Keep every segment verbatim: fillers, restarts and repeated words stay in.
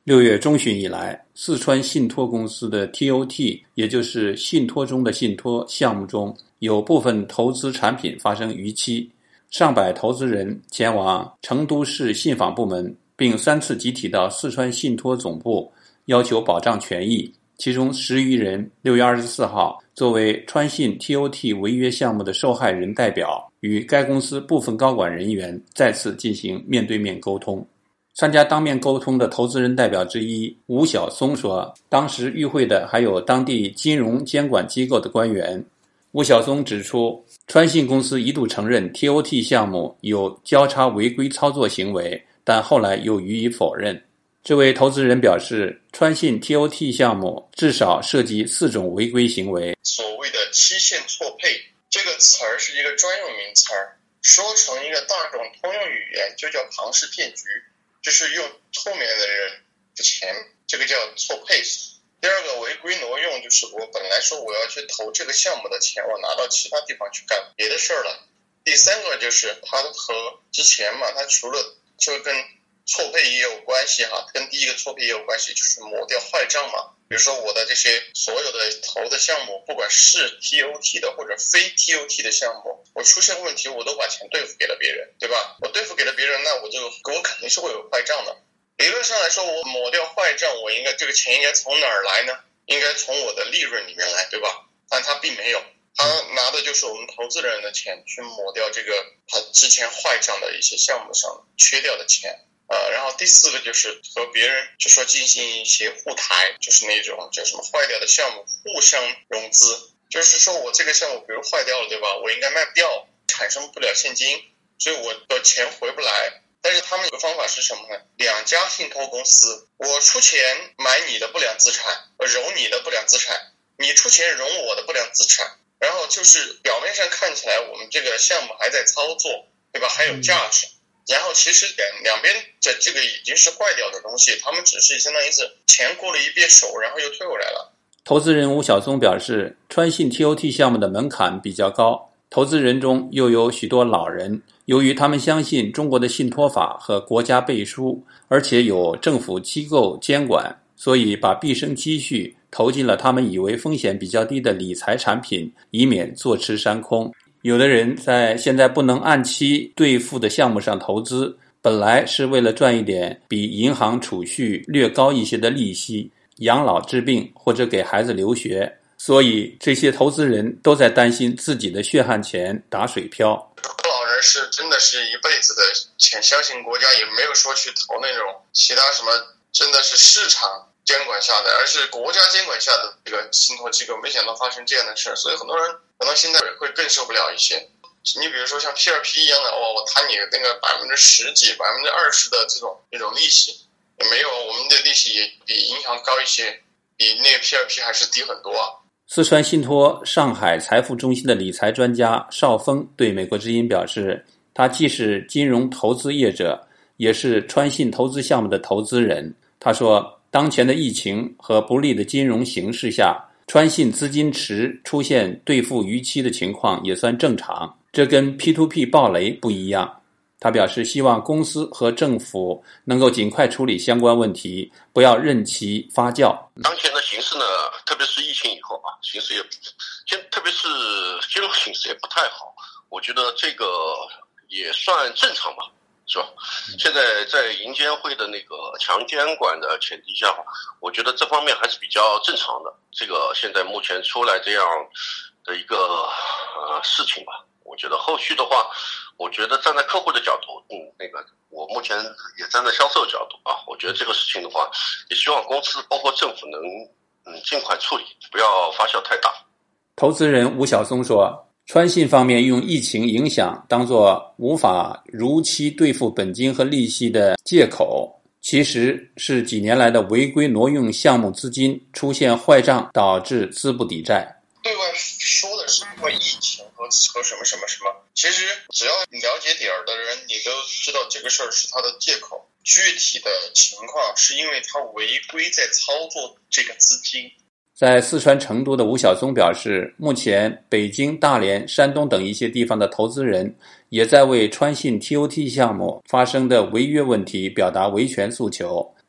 六月中旬以来，四川信托公司的 T O T， 也就是信托中的信托项目中，有部分投资产品发生逾期，上百投资人前往成都市信访部门，并三次集体到四川信托总部要求保障权益。其中十余人六月二十四号作为川信 T O T 违约项目的受害人代表，与该公司部分高管人员再次进行面对面沟通。参加当面沟通的投资人代表之一吴晓松说，当时与会的还有当地金融监管机构的官员。吴晓松指出，川信公司一度承认 T O T 项目有交叉违规操作行为，但后来又予以否认。这位投资人表示，川信 T O T 项目至少涉及四种违规行为。 所谓的期限错配这个词儿是一个专用名词儿，说成一个大众通用语言就叫庞氏骗局，就是用后面的人的钱，这个叫错配。第二个违规挪用，就是我本来说我要去投这个项目的钱，我拿到其他地方去干别的事儿了。第三个就是它和之前嘛，它除了就跟错配也有关系哈，跟第一个错配也有关系，就是抹掉坏账嘛。比如说我的这些所有的投的项目，不管是 T O T 的或者非 T O T 的项目，我出现问题我都把钱兑付给了别人，对吧？我兑付给了别人，那我就我肯定是会有坏账的。理论上来说，我抹掉坏账，我应该这个钱应该从哪儿来呢？应该从我的利润里面来，对吧？但他并没有，他拿的就是我们投资人的钱去抹掉这个他之前坏账的一些项目上缺掉的钱。呃，然后第四个就是和别人就说进行一些互抬，就是那种叫什么坏掉的项目互相融资，就是说我这个项目比如坏掉了，对吧？我应该卖不掉，产生不了现金，所以我的钱回不来。但是他们有个方法是什么呢？两家信托公司，我出钱买你的不良资产，我融你的不良资产，你出钱融我的不良资产，然后就是表面上看起来我们这个项目还在操作，对吧？还有价值。然后其实两两边这这个已经是坏掉的东西，他们只是相当于是钱过了一遍手，然后又退回来了。 投资人吴晓松表示，川信 T O T 项目的门槛比较高，投资人中又有许多老人，由于他们相信中国的信托法和国家背书，而且有政府机构监管，所以把毕生积蓄投进了他们以为风险比较低的理财产品，以免坐吃山空。有的人在现在不能按期兑付的项目上投资，本来是为了赚一点比银行储蓄略高一些的利息，养老治病或者给孩子留学，所以这些投资人都在担心自己的血汗钱打水漂。 老人是真的是一辈子的钱，相信国家也没有说去投那种其他什么真的是市场监管下的，而是国家监管下的这个信托机构，没想到发生这样的事，所以很多人可能现在会更受不了一些。你比如说像 P 二 P 一样的，哦，我谈你那个百分之十几、百分之二十的这种这种利息，也没有，我们的利息也比银行高一些，比那个 P 二 P 还是低很多啊。 四川信托上海财富中心的理财专家邵峰对美国之音表示，他既是金融投资业者，也是川信投资项目的投资人。他说，当前的疫情和不利的金融形势下，川信资金池出现兑付逾期的情况也算正常，这跟 P to P 暴雷不一样。他表示希望公司和政府能够尽快处理相关问题，不要任其发酵。 当前的形势呢，特别是疫情以后啊，形势也特别是金融形势也不太好，我觉得这个也算正常吧，是吧？现在在银监会的那个强监管的前提下，我觉得这方面还是比较正常的。这个现在目前出来这样的一个呃事情吧，我觉得后续的话，我觉得站在客户的角度，嗯，那个我目前也站在销售角度啊，我觉得这个事情的话，也希望公司包括政府能嗯尽快处理，不要发酵太大。 投资人吴晓松说，川信方面用疫情影响当作无法如期兑付本金和利息的借口，其实是几年来的违规挪用项目资金出现坏账，导致资不抵债。 对外说的是因为疫情和和什么什么什么，其实只要你了解点儿的人，你都知道这个事儿是他的借口。具体的情况是因为他违规在操作这个资金。 在四川成都的吴晓松表示，目前北京、大连、山东等一些地方的投资人也在为川信 T O T 项目发生的违约问题表达维权诉求。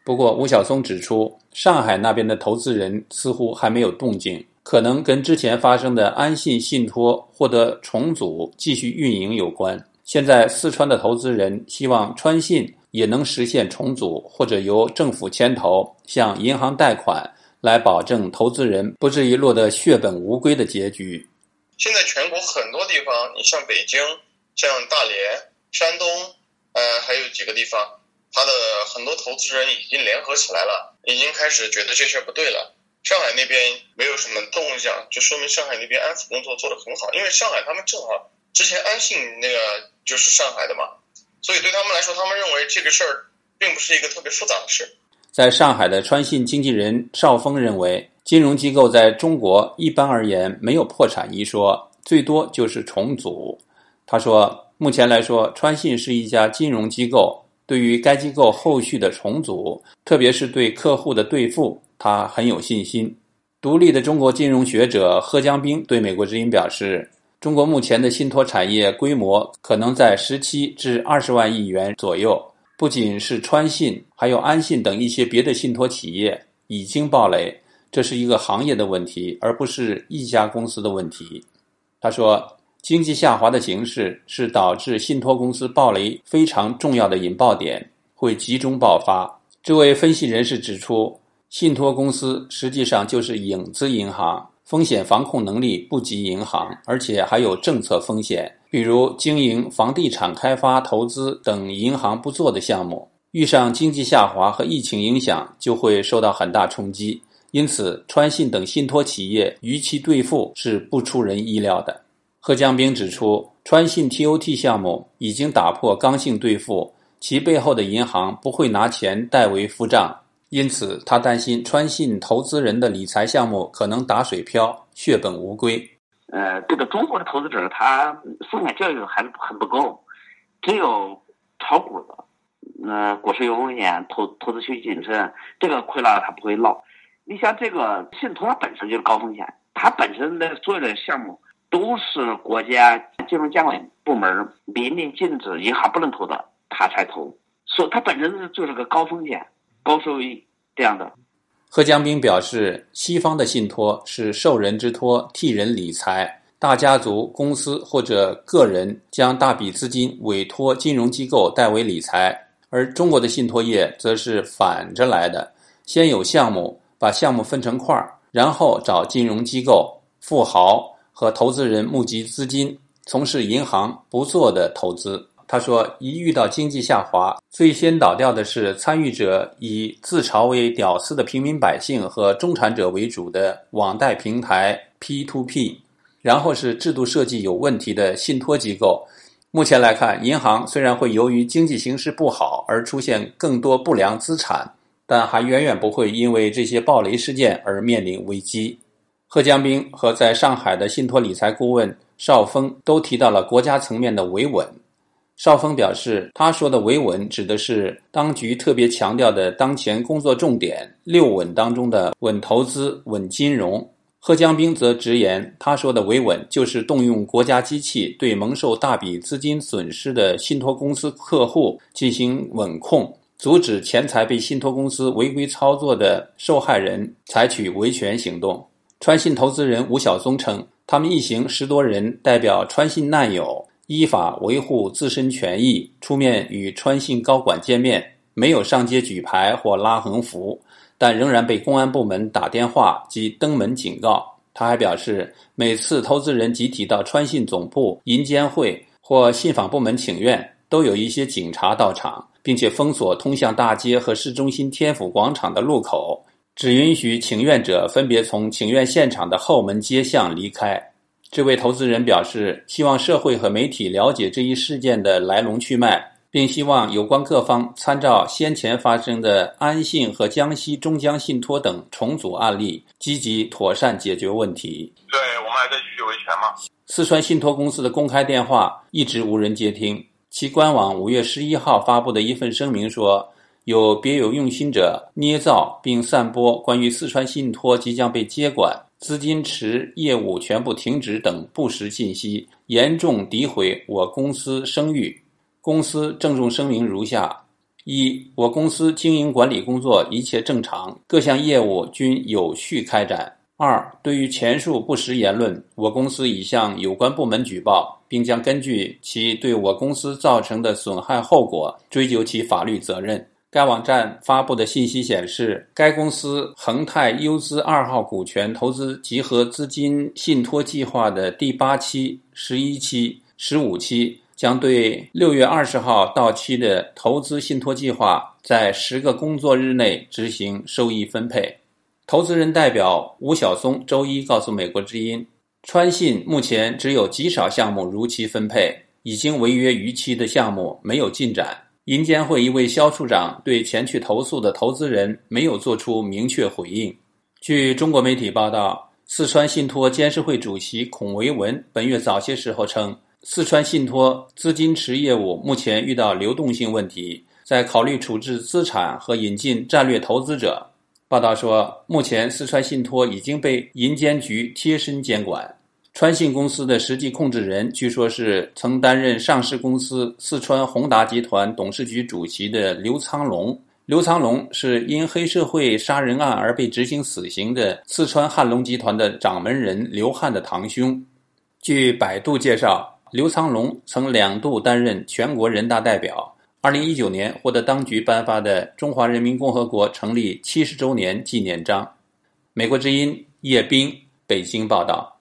不过吴晓松指出，上海那边的投资人似乎还没有动静，可能跟之前发生的安信信托获得重组继续运营有关。现在四川的投资人希望川信也能实现重组，或者由政府牵头向银行贷款，来保证投资人不至于落得血本无归的结局。 现在全国很多地方，你像北京、像大连、山东，呃，还有几个地方，他的很多投资人已经联合起来了，已经开始觉得这事不对了。上海那边没有什么动向，就说明上海那边安抚工作做得很好，因为上海他们正好之前安信那个就是上海的嘛，所以对他们来说，他们认为这个事儿并不是一个特别复杂的事。 在上海的川信经纪人邵峰认为，金融机构在中国一般而言没有破产一说，最多就是重组。他说，目前来说，川信是一家金融机构，对于该机构后续的重组，特别是对客户的兑付，他很有信心。独立的中国金融学者贺江兵对美国之音表示，中国目前的信托产业规模可能在十七至二十万亿元左右，不仅是川信，还有安信等一些别的信托企业已经爆雷，这是一个行业的问题，而不是一家公司的问题。他说，经济下滑的形势是导致信托公司爆雷非常重要的引爆点，会集中爆发。这位分析人士指出，信托公司实际上就是影子银行，风险防控能力不及银行，而且还有政策风险，比如经营房地产开发投资等银行不做的项目，遇上经济下滑和疫情影响就会受到很大冲击，因此川信等信托企业逾期兑付是不出人意料的。贺江兵指出，川信 T O T 项目已经打破刚性兑付，其背后的银行不会拿钱代为付账，因此他担心川信投资人的理财项目可能打水漂，血本无归。 呃，这个中国的投资者他风险教育还很不够，只有炒股的，呃，股市有风险，投投资需谨慎，这个亏了他不会落。你像这个信托它本身就是高风险，它本身的所有的项目都是国家金融监管部门明令禁止银行不能投的，他才投，所以它本身就是个高风险高收益这样的。 贺江兵表示，西方的信托是受人之托，替人理财，大家族、公司或者个人将大笔资金委托金融机构代为理财，而中国的信托业则是反着来的，先有项目，把项目分成块，然后找金融机构、富豪和投资人募集资金，从事银行不做的投资。他说，一遇到经济下滑，最先倒掉的是参与者以自嘲为屌丝的平民百姓和中产者为主的网贷平台 P to P， 然后是制度设计有问题的信托机构。目前来看，银行虽然会由于经济形势不好而出现更多不良资产，但还远远不会因为这些暴雷事件而面临危机。贺江兵和在上海的信托理财顾问邵峰都提到了国家层面的维稳。邵峰表示，他说的维稳指的是当局特别强调的当前工作重点六稳当中的稳投资、稳金融。贺江兵则直言，他说的维稳就是动用国家机器对蒙受大笔资金损失的信托公司客户进行稳控，阻止钱财被信托公司违规操作的受害人采取维权行动。川信投资人吴晓松称，他们一行十多人代表川信难友，依法维护自身权益，出面与川信高管见面，没有上街举牌或拉横幅，但仍然被公安部门打电话及登门警告。他还表示，每次投资人集体到川信总部、银监会或信访部门请愿，都有一些警察到场，并且封锁通向大街和市中心天府广场的路口，只允许请愿者分别从请愿现场的后门街巷离开。这位投资人表示，希望社会和媒体了解这一事件的来龙去脉，并希望有关各方参照先前发生的安信和江西中江信托等重组案例，积极妥善解决问题。 对，我们还在继续维权吗？ 四川信托公司的公开电话一直无人接听，其官网五月十一号发布的一份声明说，有别有用心者捏造并散播关于四川信托即将被接管、资金池业务全部停止等不实信息，严重诋毁我公司声誉。公司郑重声明如下： 一，我公司经营管理工作一切正常，各项业务均有序开展。二，对于前述不实言论，我公司已向有关部门举报，并将根据其对我公司造成的损害后果追究其法律责任。该网站发布的信息显示，该公司恒泰优资二号股权投资集合资金信托计划的第八期、十一期、十五期将对六月二十号到期的投资信托计划在十个工作日内执行收益分配。投资人代表吴晓松周一告诉美国之音，川信目前只有极少项目如期分配，已经违约逾期的项目没有进展。银监会一位肖处长对前去投诉的投资人没有做出明确回应。据中国媒体报道，四川信托监事会主席孔维文本月早些时候称，四川信托资金池业务目前遇到流动性问题，在考虑处置资产和引进战略投资者。报道说，目前四川信托已经被银监局贴身监管。川信公司的实际控制人据说是曾担任上市公司四川宏达集团董事局主席的刘苍龙。刘苍龙是因黑社会杀人案而被执行死刑的四川汉龙集团的掌门人刘汉的堂兄。据百度介绍，刘苍龙曾两度担任全国人大代表，二零一九年获得当局颁发的中华人民共和国成立七十周年纪念章。美国之音叶冰北京报道。